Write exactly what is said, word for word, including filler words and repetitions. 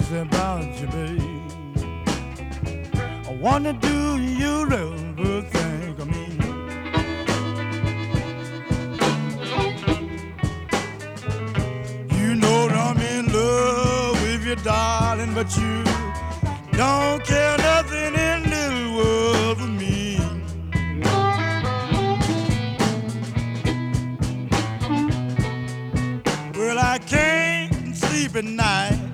crazy about you, babe. I wanna do you ever think of me? You know I'm in love with you, darling, but you don't care nothing in this world for me. Well, I can't sleep at night